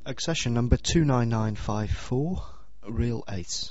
Accession number 29954, Reel 8.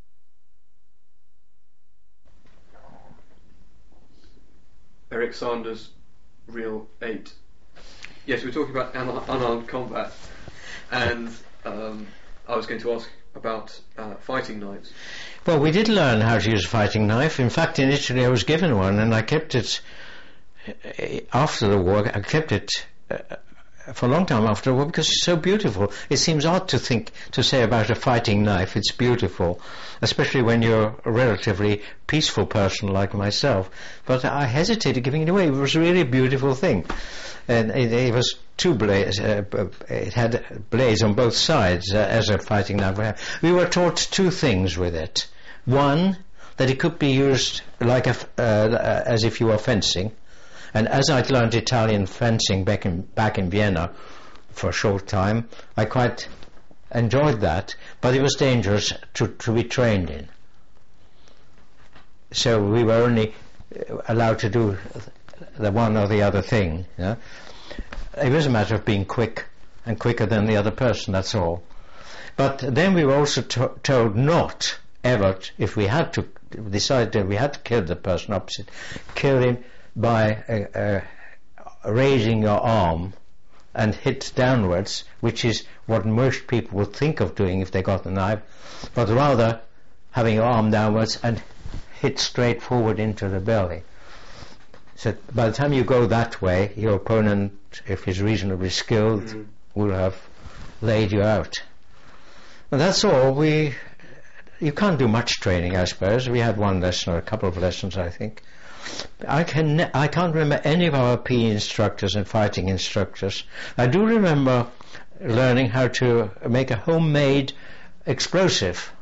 Eric Sanders, Reel 8. Yes, we're talking about unarmed combat, and I was going to ask about fighting knives. Well, we did learn how to use a fighting knife. In fact, in Italy I was given one, and I kept it after the war. I kept it for a long time after the war because it's so beautiful. It seems odd to say about a fighting knife it's beautiful, especially when you're a relatively peaceful person like myself. But I hesitated giving it away. It was really a beautiful thing, and it was two blades. It had blades on both sides as a fighting knife. We were taught two things with it. One, that it could be used like as if you were fencing. And as I'd learned Italian fencing back in Vienna for a short time, I quite enjoyed that, but it was dangerous to be trained in. So we were only allowed to do the one or the other thing. Yeah? It was a matter of being quick, and quicker than the other person, that's all. But then we were also told not ever, if we had to decide that we had to kill the person opposite, kill him by raising your arm and hit downwards, which is what most people would think of doing if they got a knife, but rather having your arm downwards and hit straight forward into the belly. So by the time you go that way, your opponent, if he's reasonably skilled, will have laid you out. And that's all. You can't do much training, I suppose. We had one lesson or a couple of lessons, I think. I can't remember any of our PE instructors and fighting instructors. I do remember learning how to make a homemade explosive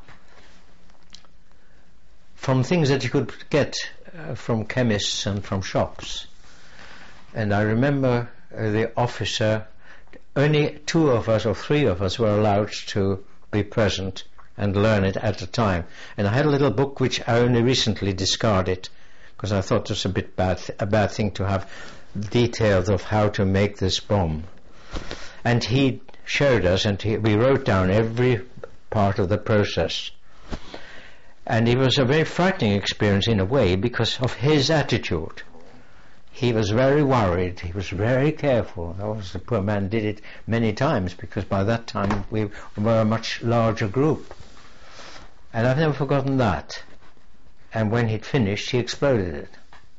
from things that you could get from chemists and from shops. And I remember the officer, only two of us or three of us were allowed to be present and learn it at a time. And I had a little book which I only recently discarded, because I thought it was a bad thing to have details of how to make this bomb. And he showed us, and we wrote down every part of the process. And it was a very frightening experience in a way because of his attitude. He was very worried, he was very careful. The poor man did it many times because by that time we were a much larger group. And I've never forgotten that. And when he'd finished, he exploded it.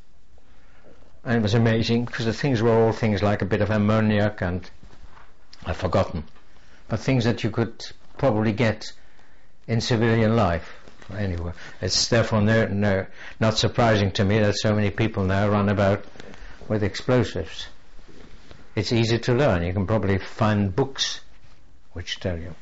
And it was amazing, because the things were all things like a bit of ammoniac and I've forgotten, but things that you could probably get in civilian life. Anyway, it's therefore not surprising to me that so many people now run about with explosives. It's easy to learn. You can probably find books which tell you.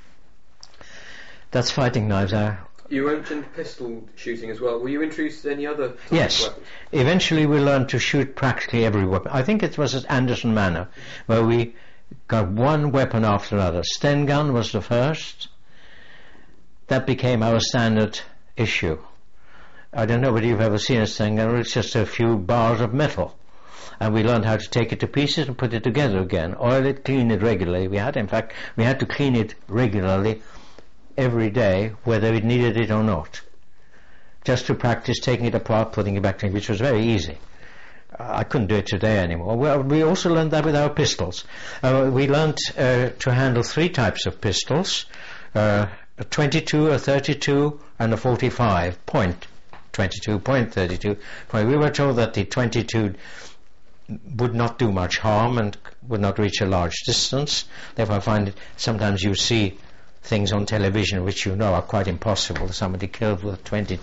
That's fighting knives. You mentioned pistol shooting as well. Were you introduced to any other types Yes. of weapons? Eventually we learned to shoot practically every weapon. I think it was at Anderson Manor where we got one weapon after another. Sten gun was the first. That became our standard issue. I don't know whether you've ever seen a Sten gun. It's just a few bars of metal. And we learned how to take it to pieces and put it together again. Oil it, clean it regularly. We had to clean it regularly every day, whether it needed it or not, just to practice taking it apart, putting it back together, which was very easy. I couldn't do it today anymore. Well, we also learned that with our pistols. We learned to handle three types of pistols, a 22, a 32, and a 45, point 22, point 32. We were told that the 22 would not do much harm and would not reach a large distance. Therefore I find it, sometimes you see things on television which you know are quite impossible. Somebody killed with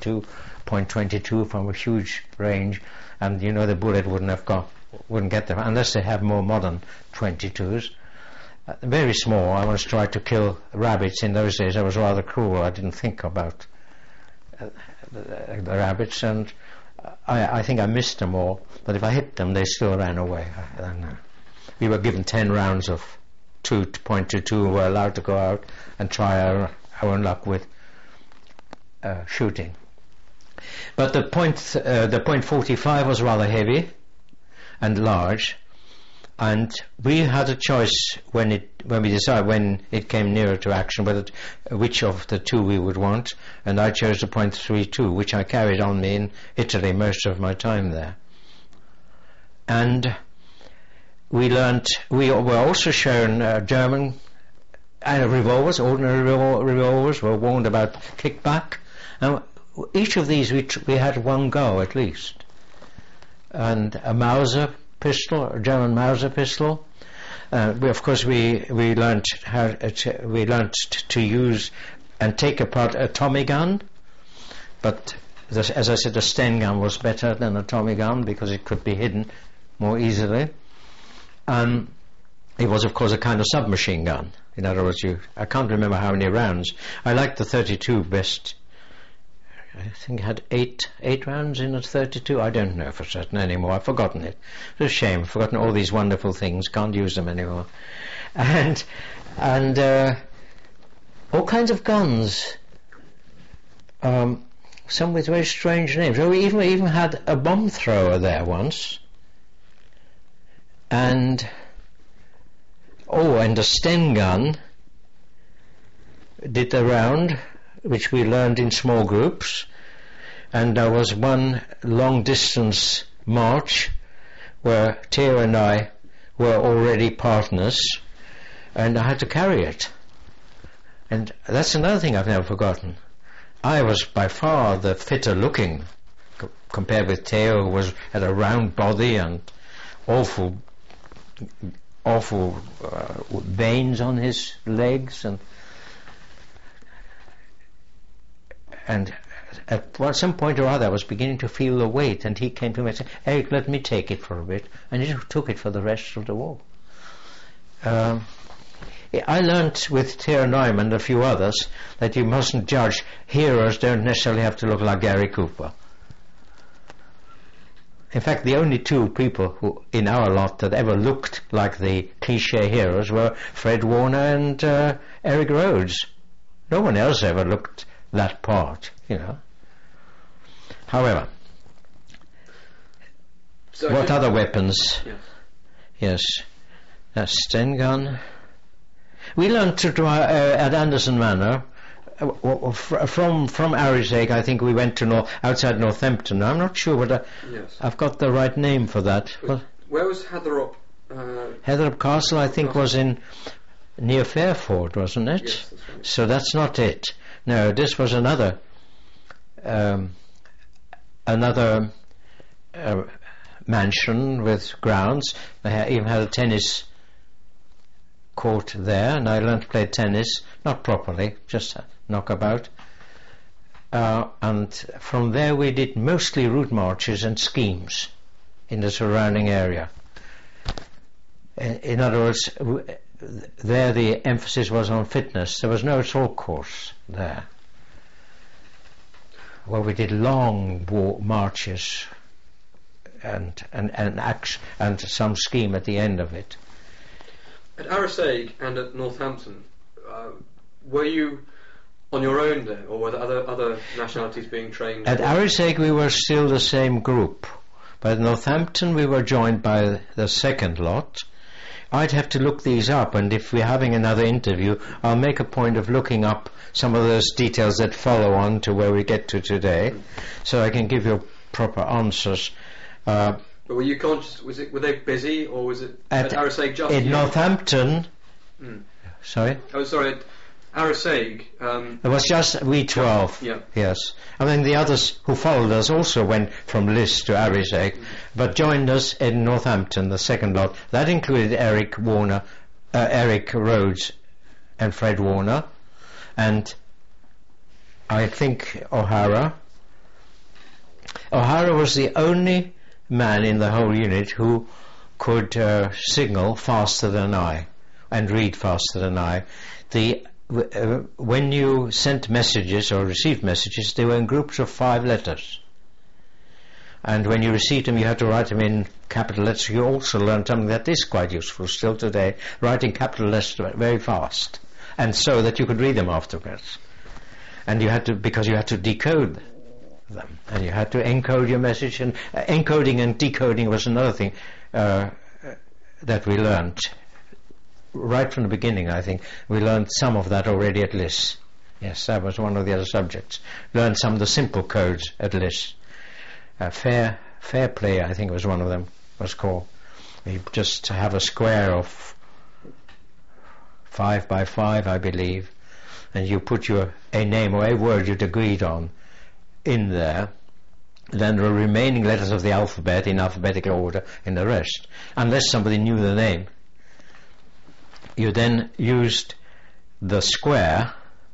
22.22 from a huge range, and you know the bullet wouldn't get them unless they have more modern 22s. Very small. I once tried to kill rabbits. In those days I was rather cruel. I didn't think about the rabbits, and I think I missed them all, but if I hit them they still ran away. We were given 10 rounds of 2.22, were allowed to go out and try our own luck with shooting. But the point 45 was rather heavy and large, And we had a choice when we decided when it came nearer to action which of the two we would want, and I chose the .32, which I carried on me in Italy most of my time there. And we were also shown German revolvers, ordinary revolvers, were warned about kickback, and each of these we had one go at least, and a Mauser pistol, a German Mauser pistol. Of course, we learnt to use and take apart a Tommy gun, but as I said, a Sten gun was better than a Tommy gun because it could be hidden more easily. It was, of course, a kind of submachine gun. In other words, I can't remember how many rounds. I liked the 32 best. I think it had eight rounds in a 32. I don't know for certain anymore. I've forgotten it. It's a shame. I've forgotten all these wonderful things. Can't use them anymore. And all kinds of guns. Some with very strange names. Oh, we even had a bomb thrower there once. And a Sten gun did the round, which we learned in small groups, and there was one long distance march where Theo and I were already partners, and I had to carry it. And that's another thing I've never forgotten. I was by far the fitter looking compared with Theo, who had a round body and awful veins on his legs, and at some point or other I was beginning to feel the weight, and he came to me and said, "Eric, let me take it for a bit," and he took it for the rest of the war. I learnt with Theo Neumann and a few others that you mustn't judge. Heroes don't necessarily have to look like Gary Cooper. In fact, the only two people who in our lot that ever looked like the cliché heroes were Fred Warner and Eric Rhodes. No one else ever looked that part, you know. However, so what other weapons? Yes. Yes, Sten gun. We learned to draw at Anderson Manor. From Arisaig, I think we went to outside Northampton. I'm not sure whether I've got the right name for that. Where was Hatherop? Hatherop Castle, I think, was near Fairford, wasn't it? Yes, that's right. So that's not it. No, this was another mansion with grounds. They even had a tennis court there, and I learned to play tennis, not properly, just knockabout. And from there we did mostly route marches and schemes in the surrounding area. In other words, there the emphasis was on fitness. There was no assault course there. Well, we did long marches and some scheme at the end of it. At Arisaig and at Northampton, were you on your own there, or were there other nationalities being trained? At Arisaig we were still the same group, but at Northampton we were joined by the second lot. I'd have to look these up, and if we're having another interview, I'll make a point of looking up some of those details that follow on to where we get to today, so I can give you proper answers. But were you conscious? Were they busy, or was it at Arisaig just in Northampton? Sorry. Oh, sorry. At Arisaig. It was just we 12. Yeah. Yes. I mean, the others who followed us also went from Liss to Arisaig, but joined us in Northampton, the second lot. That included Eric Rhodes, and Fred Warner, and I think O'Hara. O'Hara was the only man in the whole unit who could signal faster than I and read faster than I. When you sent messages or received messages, they were in groups of 5 letters, and when you received them you had to write them in capital letters. You also learned something that is quite useful still today, writing capital letters very fast, and so that you could read them afterwards. And because you had to decode them, and you had to encode your message, and encoding and decoding was another thing. that we learnt right from the beginning. I think we learned some of that already at LIS. Yes, that was one of the other subjects. Learned some of the simple codes at LIS. Fair play, I think, was one of them. Was called. You just have a square of 5 by 5, I believe, and you put a name or a word you'd agreed on in there. Then the remaining letters of the alphabet in alphabetical order in the rest, unless somebody knew the name. You then used the square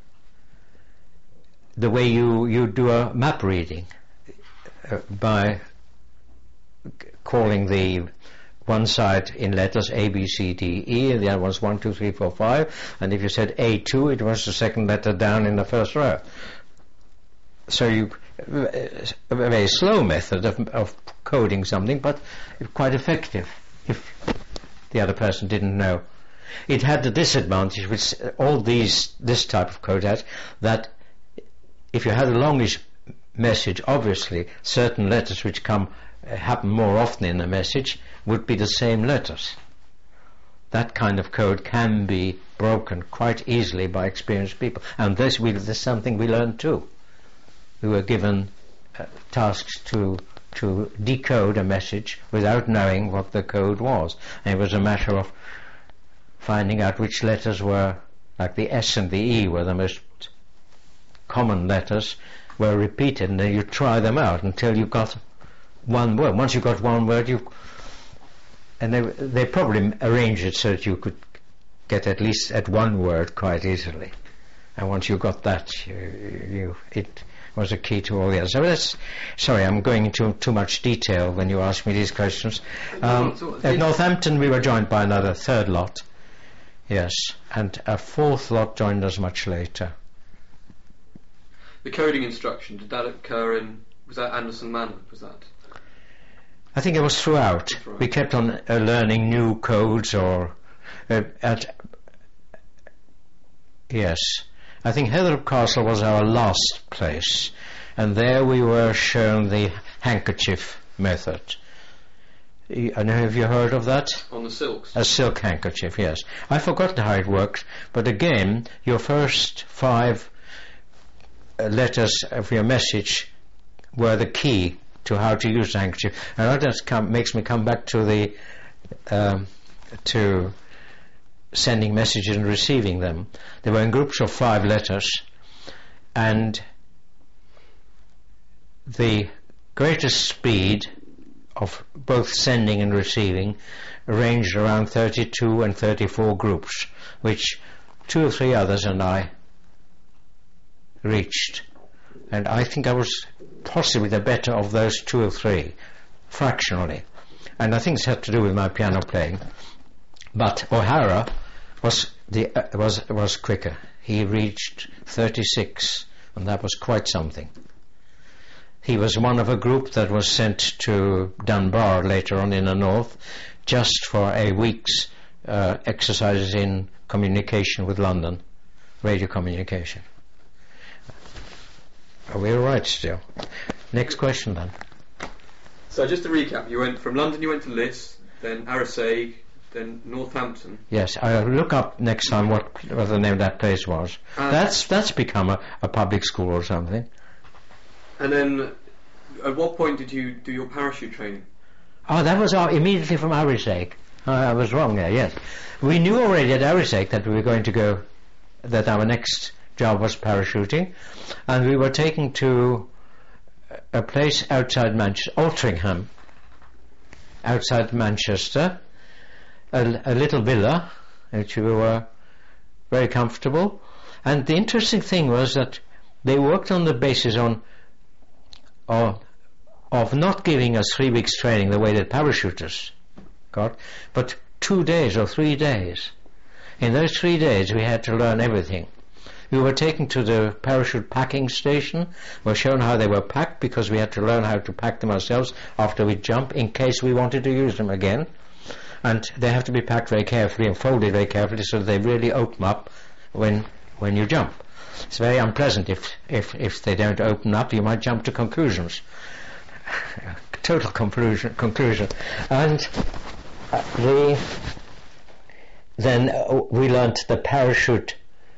the way you do a map reading, by calling the one side in letters A, B, C, D, E, and the other one's 1, 2, 3, 4, 5, and if you said A2, it was the second letter down in the first row. So a very slow method of coding something, but quite effective if the other person didn't know. It had the disadvantage, which this type of code has, that if you had a longish message, obviously certain letters which happen more often in a message would be the same letters. That kind of code can be broken quite easily by experienced people, and this is something we learned too. We were given tasks to decode a message without knowing what the code was. And it was a matter of finding out which letters were, like the S and the E were the most common letters, were repeated, and then you try them out until you got one word. Once you got one word, and they probably arranged it so that you could get at least at one word quite easily. And once you got that, it was a key to all the others. So sorry, I'm going into too much detail when you ask me these questions. At Northampton we were joined by another third lot, yes, and a fourth lot joined us much later. The coding instruction, did that occur was that Anderson Manor, was that? I think it was throughout. We kept on learning new codes yes. I think Heathrow Castle was our last place, and there we were shown the handkerchief method. Have you heard of that? On the silks? A silk handkerchief, yes. I forgot how it works, but again, your first 5 letters of your message were the key to how to use the handkerchief, and that makes me come back to to sending messages and receiving them. They were in groups of 5 letters, and the greatest speed of both sending and receiving ranged around 32 and 34 groups, which 2 or 3 others and I reached. And I think I was possibly the better of those 2 or 3, fractionally. And I think it had to do with my piano playing. But O'Hara was quicker. He reached 36, and that was quite something. He was one of a group that was sent to Dunbar later on in the north, just for a week's exercises in communication with London, radio communication. Are we all right still? Next question then. So just to recap, you went from London, you went to LIS, then Arisaig, then Northampton. Yes, I'll look up next time what the name of that place was. That's become a public school or something. And then, at what point did you do your parachute training? Oh, that was immediately from Arisaig. I was wrong there, yes. We knew already at Arisaig that we were going to go, that our next job was parachuting, and we were taken to a place outside Manchester, Altrincham, outside Manchester, a little villa, which we were very comfortable. And the interesting thing was that they worked on the basis of not giving us 3 weeks training the way that parachuters got, but 2 days or 3 days. In those 3 days we had to learn everything. We were taken to the parachute packing station, were shown how they were packed, because we had to learn how to pack them ourselves after we jump, in case we wanted to use them again. And they have to be packed very carefully and folded very carefully so that they really open up when you jump. It's very unpleasant if they don't open up. You might jump to conclusions. Total conclusion. And Then we learnt the parachute.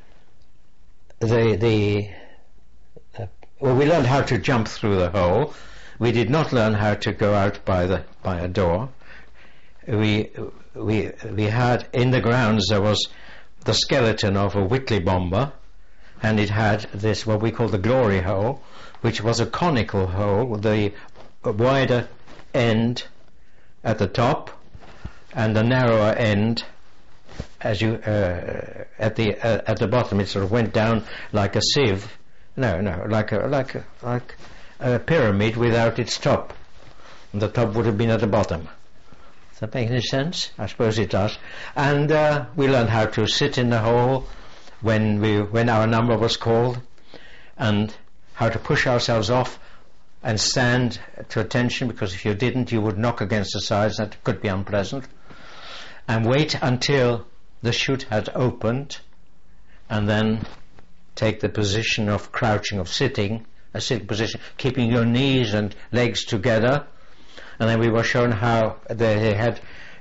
We learned how to jump through the hole. We did not learn how to go out by a door. We had in the grounds there was the skeleton of a Whitley bomber, and it had this what we call the glory hole, which was a conical hole with the wider end at the top and the narrower end as you at the bottom. It sort of went down like a sieve. Like a pyramid without its top. And the top would have been at the bottom. Does that make any sense? I suppose it does. And we learned how to sit in the hole when our number was called, and how to push ourselves off and stand to attention, because if you didn't you would knock against the sides. That could be unpleasant. And wait until the chute had opened, and then take the position of crouching, of sitting, a sitting position, keeping your knees and legs together. And then we were shown how they had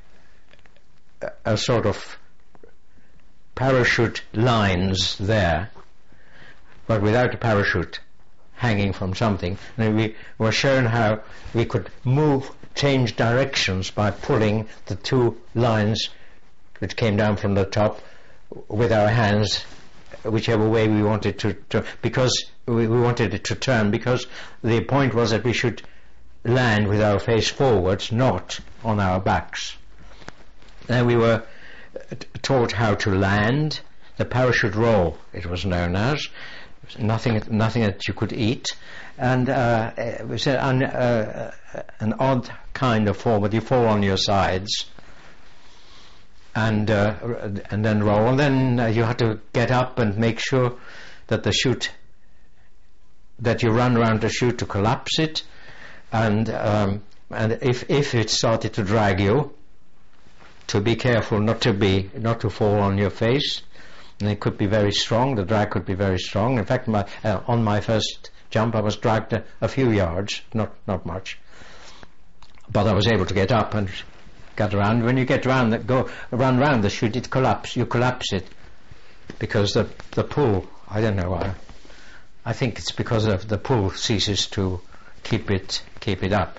a sort of parachute lines there, but without a parachute hanging from something. And we were shown how we could change directions by pulling the two lines which came down from the top with our hands, whichever way we wanted to because we wanted it to turn, because the point was that we should land with our face forwards, not on our backs. Then we were taught how to land, the parachute roll it was known as, nothing that you could eat, and it was an odd kind of fall, but you fall on your sides and then roll, and then you had to get up and make sure that the chute, that you run around the chute to collapse it, and if it started to drag you, to be careful not to fall on your face. And it could be very strong. The drag could be very strong. In fact, on my first jump I was dragged a few yards, not much, but I was able to get up and get around. When you get around, run round the chute, you collapse it, because the pull, I don't know why, I think it's because of the pull ceases to keep it up.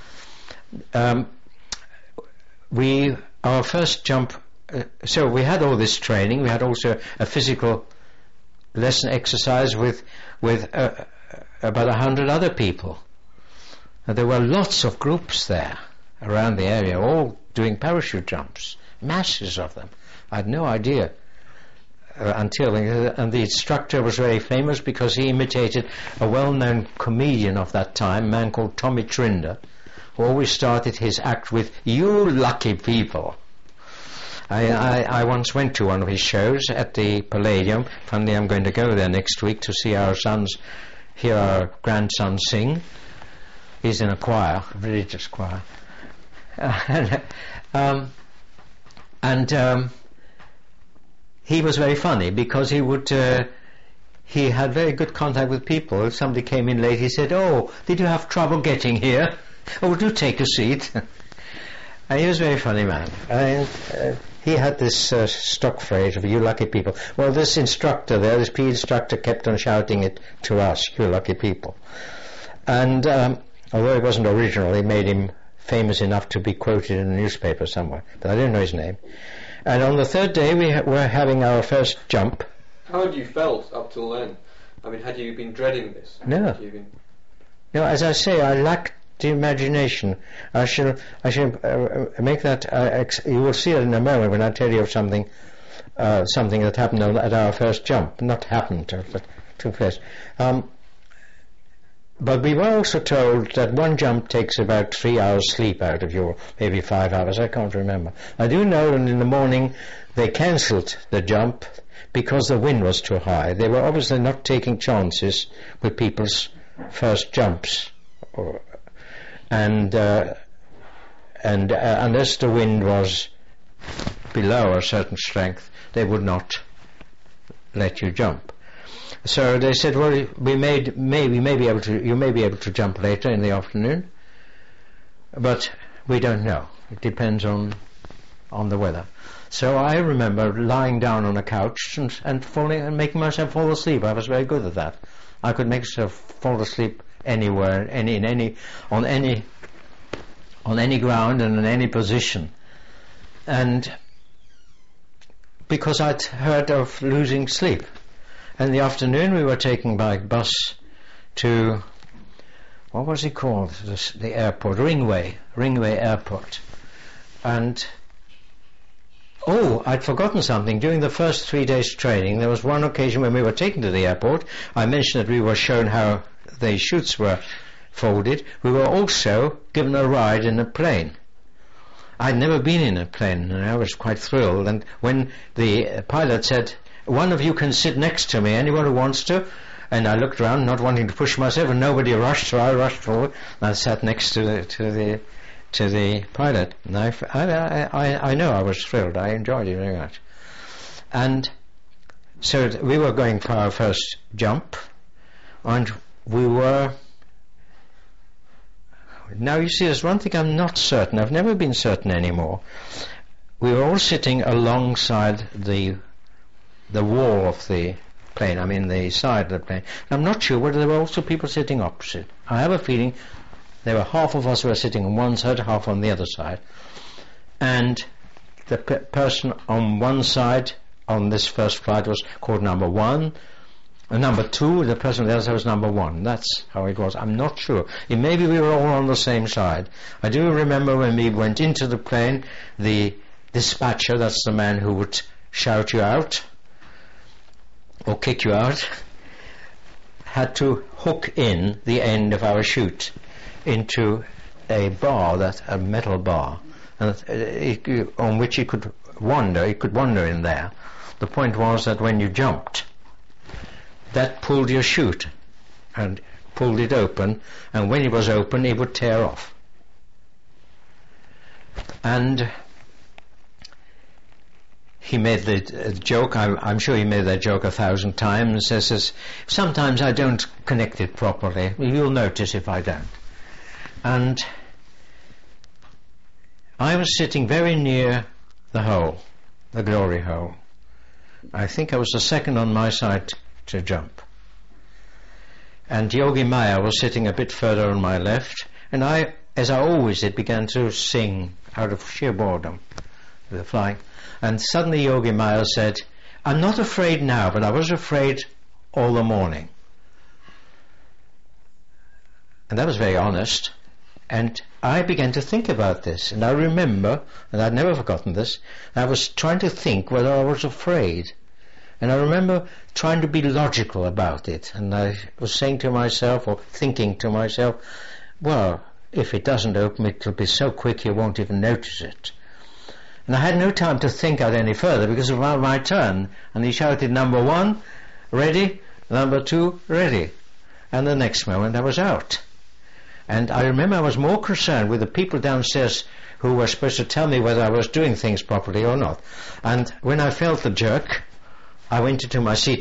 Our first jump, so we had all this training. We had also a physical lesson exercise with about 100 other people. And there were lots of groups there around the area, all doing parachute jumps, masses of them. I had no idea and the instructor was very famous because he imitated a well-known comedian of that time, a man called Tommy Trinder, who always started his act with, "You lucky people." I once went to one of his shows at the Palladium. Finally, I'm going to go there next week to see hear our grandson sing. He's in a choir, a religious choir. He was very funny because he had very good contact with people. If somebody came in late, he said, "Oh, did you have trouble getting here? Oh, do take a seat." And he was a very funny man. He had this stock phrase of "you lucky people." Well, this instructor there, this PE instructor, kept on shouting it to us, "You lucky people." And although it wasn't original, it made him famous enough to be quoted in a newspaper somewhere, but I don't know his name. And on the third day we were having our first jump. How had you felt up till then? I mean, had you been dreading this? No. No, as I say, I lacked the imagination. I shall make that. You will see it in a moment when I tell you of something that happened at our first jump. Not happened, but took place. But we were also told that one jump takes about 3 hours sleep out of you, maybe 5 hours, I can't remember. I do know that in the morning they cancelled the jump because the wind was too high. They were obviously not taking chances with people's first jumps. And unless the wind was below a certain strength, they would not let you jump. So they said, "Well, you may be able to jump later in the afternoon, but we don't know. It depends on on the weather. So I remember lying down on a couch and falling and making myself fall asleep. I was very good at that. I could make myself fall asleep anywhere, on any ground and in any position. And because I'd heard of losing sleep. In the afternoon we were taken by bus to, what was it called, the airport, Ringway Airport. And I'd forgotten something. During the first 3 days training, there was one occasion when we were taken to the airport. I mentioned that we were shown how the chutes were folded. We were also given a ride in a plane. I'd never been in a plane, and I was quite thrilled. And when the pilot said, "One of you can sit next to me, anyone who wants to," and I looked around, not wanting to push myself, and nobody rushed, so I rushed forward, and I sat next to the pilot. And I know I was thrilled. I enjoyed it very much. And so we were going for our first jump, and we were... Now you see, there's one thing I'm not certain. I've never been certain anymore. We were all sitting alongside the wall of the plane, I mean the side of the plane. I'm not sure whether there were also people sitting opposite. I have a feeling there were half of us who were sitting on one side, half on the other side. And the person on one side on this first flight was called number 1. And number 2, the person on the other side was number 1. That's how it was. I'm not sure. Maybe we were all on the same side. I do remember when we went into the plane, the dispatcher, that's the man who would shout you out or kick you out, had to hook in the end of our chute into a bar, a metal bar, and on which it could wander in there. The point was that when you jumped, that pulled your chute and pulled it open, and when it was open it would tear off. And he made the joke, I'm sure he made that joke 1,000 times, says, sometimes I don't connect it properly, you'll notice if I don't. And I was sitting very near the hole, the glory hole. I think I was the second on my side to jump. And Yogi Maya was sitting a bit further on my left, and I, as I always did, began to sing out of sheer boredom with the flying. And suddenly Yogi Maya said, "I'm not afraid now, but I was afraid all the morning." And that was very honest. And I began to think about this, and I remember, and I'd never forgotten this, I was trying to think whether I was afraid. And I remember trying to be logical about it, and I was saying to myself, or thinking to myself, well, if it doesn't open, it'll be so quick you won't even notice it. And I had no time to think out any further because it was my turn, and he shouted, "Number 1, ready, number 2, ready." And the next moment I was out. And I remember I was more concerned with the people downstairs who were supposed to tell me whether I was doing things properly or not. And when I felt the jerk, I went into my seat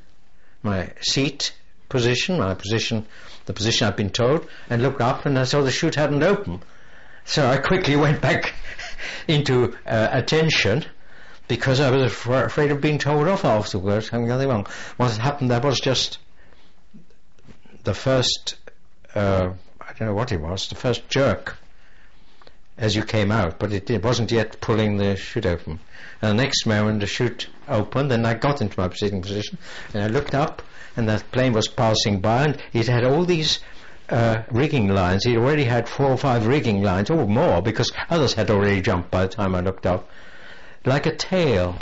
position, the position I'd been told, and looked up, and I saw the chute hadn't opened. So I quickly went back into attention, because I was afraid of being told off afterwards, having nothing wrong. What had happened there was just the first, I don't know what it was, the first jerk as you came out, but it wasn't yet pulling the chute open. And the next moment the chute opened, and I got into my sitting position, and I looked up, and that plane was passing by, and it had all these rigging lines. It already had 4 or 5 rigging lines, or more, because others had already jumped by the time I looked up. Like a tail,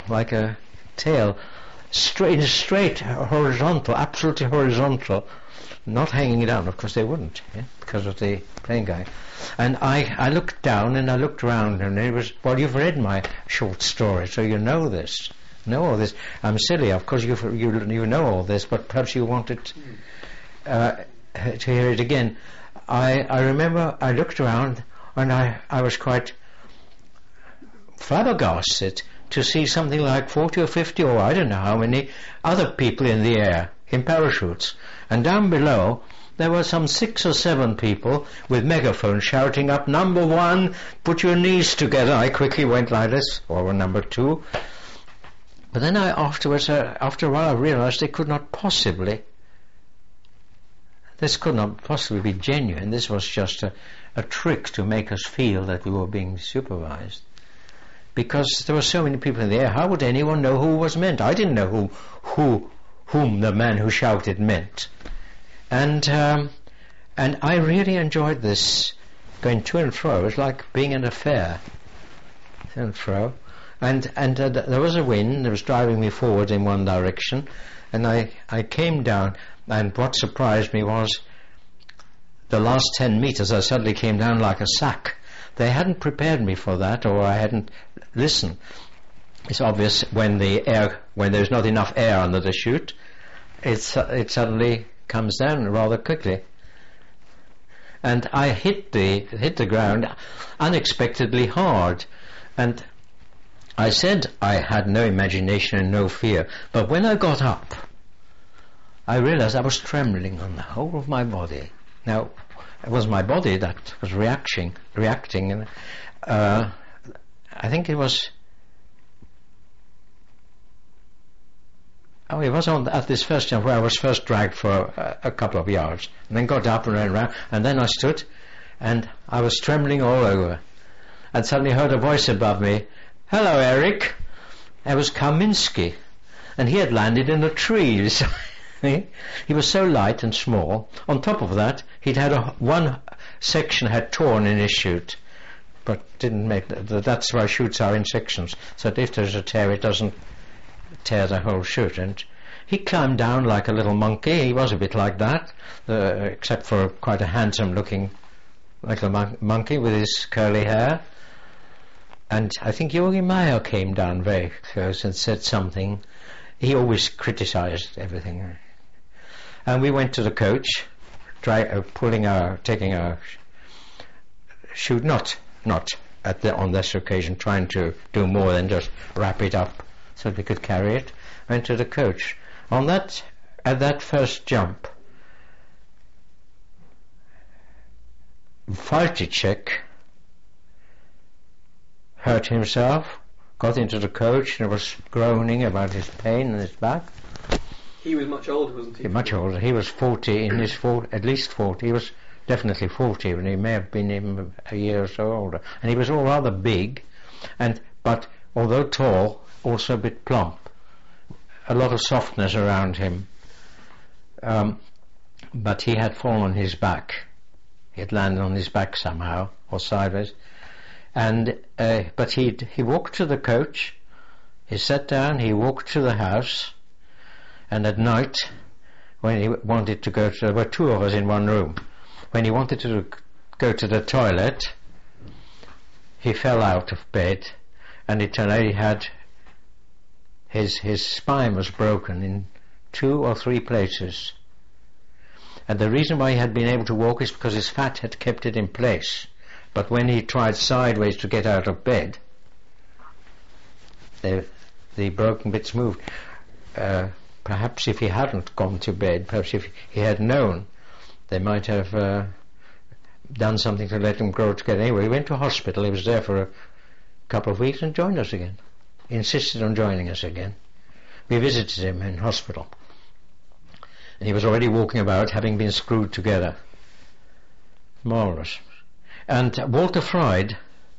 straight, horizontal, absolutely horizontal, not hanging down. Of course they wouldn't, because of the plane guy. And I looked down and I looked around, and it was, well, you've read my short story, so you know this. Know all this. I'm silly, of course you know all this, but perhaps you wanted to hear it again. I remember I looked around, and I was quite flabbergasted to see something like 40 or 50, or I don't know how many, other people in the air in parachutes. And down below, there were some 6 or 7 people with megaphones shouting up, "Number 1, put your knees together." I quickly went like this, or number 2. But then after a while I realized this could not possibly be genuine. This was just a trick to make us feel that we were being supervised. Because there were so many people in the air, how would anyone know who was meant? I didn't know whom the man who shouted meant. And I really enjoyed this, going to and fro. It was like being in a fair, to and fro. And there was a wind that was driving me forward in one direction, and I came down, and what surprised me was the last 10 meters I suddenly came down like a sack. They hadn't prepared me for that, or I hadn't listened. It's obvious when there's not enough air under the chute, it suddenly comes down rather quickly. And I hit the ground unexpectedly hard, and I said I had no imagination and no fear, but when I got up, I realized I was trembling on the whole of my body. Now, it was my body that was reacting, and I think it was. Oh, it was at this first jump where I was first dragged for a couple of yards, and then got up and ran around, and then I stood, and I was trembling all over, and suddenly heard a voice above me, "Hello, Eric." It was Kaminsky, and he had landed in the trees. He was so light and small. On top of that, he'd had one section had torn in his chute, but didn't make that's why chutes are in sections, so that if there's a tear, it doesn't tear the whole chute. And he climbed down like a little monkey. He was a bit like that, except for quite a handsome-looking little monkey with his curly hair. And I think Yogi Maya came down very close and said something. He always criticized everything. And we went to the coach, taking our chute, not on this occasion trying to do more than just wrap it up so we could carry it. Went to the coach. At that first jump, Falticek hurt himself, got into the coach and was groaning about his pain in his back. He was much older, wasn't he? Much older. He was 40, at least 40. He was definitely 40, and he may have been even a year or so older. And he was all rather big, but although tall, also a bit plump. A lot of softness around him. But he had fallen on his back. He had landed on his back somehow, or sideways. But he walked to the coach, he sat down, he walked to the house, and at night, when he wanted to go to, there were 2 of us in one room, when he wanted to go to the toilet, he fell out of bed, and it turned out he had, his spine was broken in 2 or 3 places. And the reason why he had been able to walk is because his fat had kept it in place. But when he tried sideways to get out of bed, the broken bits moved. Perhaps if he hadn't gone to bed, perhaps if he had known, they might have done something to let him grow together. Anyway, he went to hospital. He was there for a couple of weeks and joined us again. He insisted on joining us again. We visited him in hospital. And he was already walking about, having been screwed together. Marvellous. And Walter Freud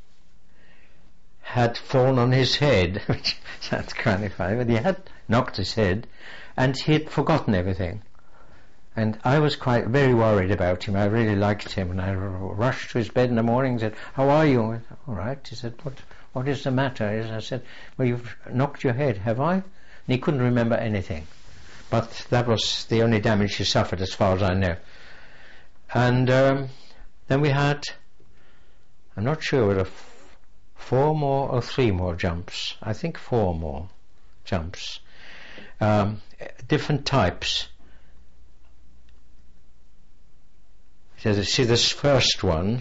had fallen on his head, which sounds kind of funny, but he had knocked his head, and he had forgotten everything. And I was very worried about him. I really liked him, and I rushed to his bed in the morning and said, "How are you?" I said, "All right." He said, "What is the matter?" I said, "Well, you've knocked your head, have I?" And he couldn't remember anything. But that was the only damage he suffered as far as I know. And then we had, I'm not sure whether 4 more or 3 more jumps. I think 4 more jumps. Different types. So see, this first one,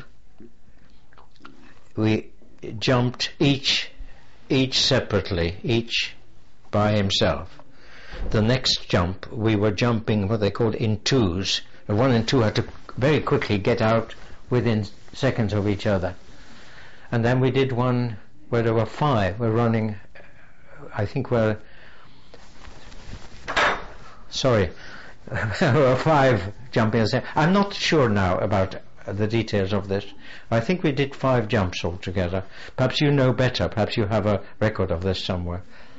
we jumped each separately, each by himself. the next jump, we were jumping what they called in twos. The 1 and 2 had to very quickly get out within seconds of each other. And then we did one where there were 5. We're running, I think there were 5 jumping. I'm not sure now about the details of this. I think we did 5 jumps altogether. Perhaps you know better. Perhaps you have a record of this somewhere.